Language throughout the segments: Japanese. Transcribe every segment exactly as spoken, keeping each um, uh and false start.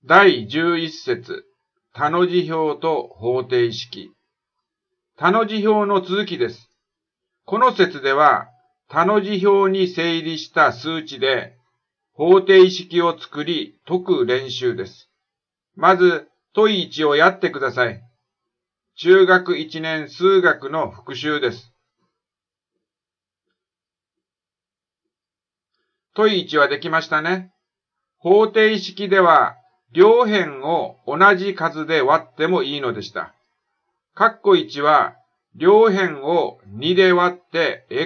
だいじゅういっ節、他の字表と方程式。他の字表の続きです。この節では、他の字表に整理した数値で、方程式を作り解く練習です。まず、問いいちをやってください。中学いちねん数学の復習です。問いいちはできましたね。方程式では、両辺を同じ数で割ってもいいのでした。括弧いちは、両辺をにで割って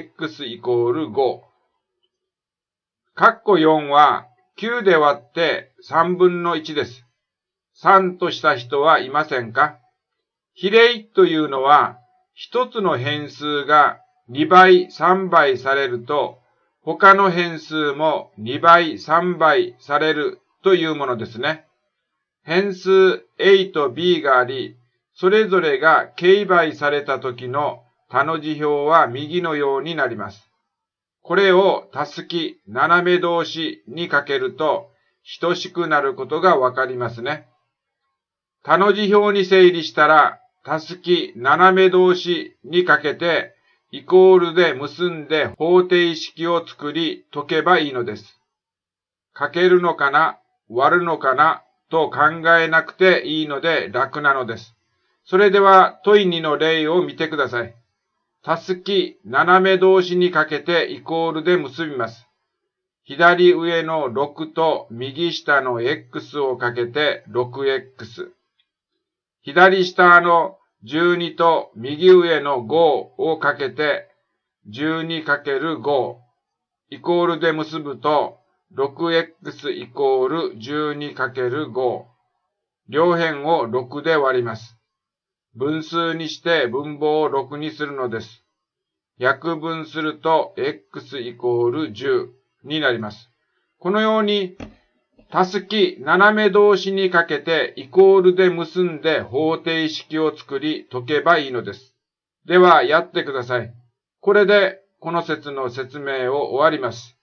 x イコールご。括弧よんは、きゅうで割ってさんぶんのいちです。さんとした人はいませんか？比例というのは、一つの変数がにばい、さんばいされると、他の変数もにばい、さんばいされるというものですね。変数 A と B があり、それぞれが形倍された時の他の字表は右のようになります。これをたすき、斜め同士にかけると等しくなることがわかりますね。他の字表に整理したら、たすき、斜め同士にかけてイコールで結んで方程式を作り解けばいいのです。かけるのかな、割るのかなと考えなくていいので楽なのです。それでは問いにの例を見てください。たすき、斜め同士にかけてイコールで結びます。左上のろくと右下の x をかけて ろくエックス。左下のじゅうにと右上のごをかけて じゅうにかけるご イコールで結ぶと ろくエックス イコール じゅうにかけるご。両辺をろくで割ります。分数にして分母をろくにするのです。約分すると x イコールじゅうになります。このように、たすき、斜め同士にかけてイコールで結んで方程式を作り解けばいいのです。では、やってください。これで、この節の説明を終わります。